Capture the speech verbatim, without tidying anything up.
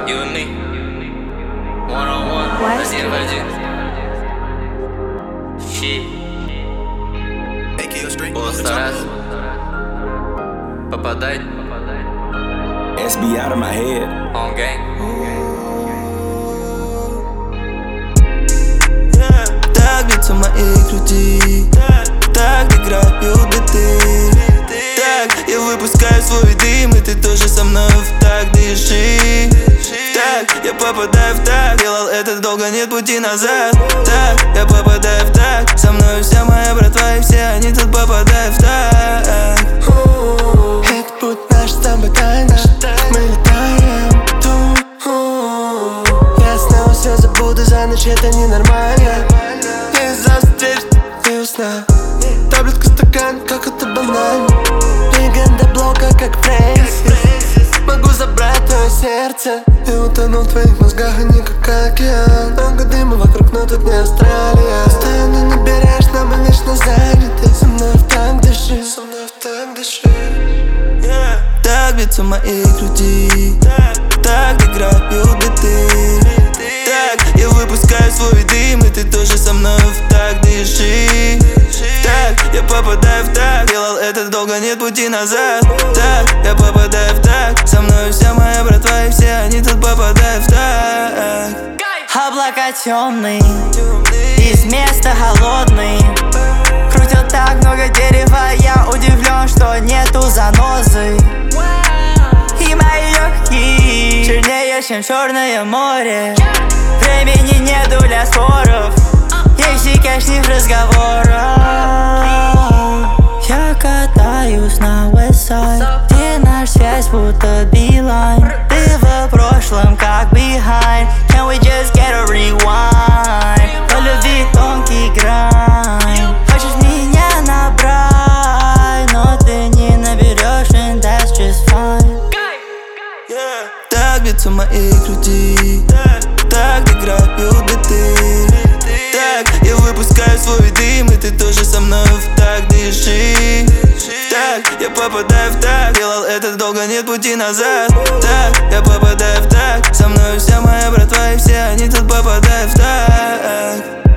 You and me, one on one, один в один. Shit. Постарайся попадать. эс би out of my head. On gang. Так бьются мои груди, так играют биты. Так я выпускаю свой дым, и ты тоже со мной в так дыши. Так я попадаю в так, делал это долго, нет пути назад. Так я попадаю в так, со мной вся моя братва, и все они тут попадают в так. Это путь наш с тобой тайна, мы летаем тут. Я снова все забуду за ночь, это ненормально. Из-за встреч и сна, таблетка, стакан, как это банально. Легенда блока, как Фрэнсис. Могу забрать твое сердце и утонул в твоих мозгах, они как океан. Много дыма вокруг, но тут не Австралия. Постоянно не берешь, но мы вечно заняты. Со мной в так дыши, со мной в так дыши. Так бьются мои груди, так играют биты. Так я выпускаю свой дым, и ты тоже со мной в так дыши. Так я попадаю в так, делал это долго, нет пути назад. Так я попадаю в так, со мной вся моя братва, и все они тут попадают в так. Облака темные, из места холодный. Крутят так много дерева, я удивлен, что нету занозы. И мои легкие чернее, чем Черное море. Времени нету для споров, есть лишних разговоров. Я катаюсь на Westside, где наш связь будто Билайн. Ты в прошлом как behind, can we just get a rewind? По любви тонкий грань, хочешь меня набрать, но ты не наберешь, and that's just fine. Так бьются мои груди, так играют биты. Так я выпускаю свой дым, и ты тоже со мной в так дыши. Так я попадаю в так, делал это долго, нет пути назад. Так я попадаю в так, со мной вся моя братва, и все они тут попадают в так.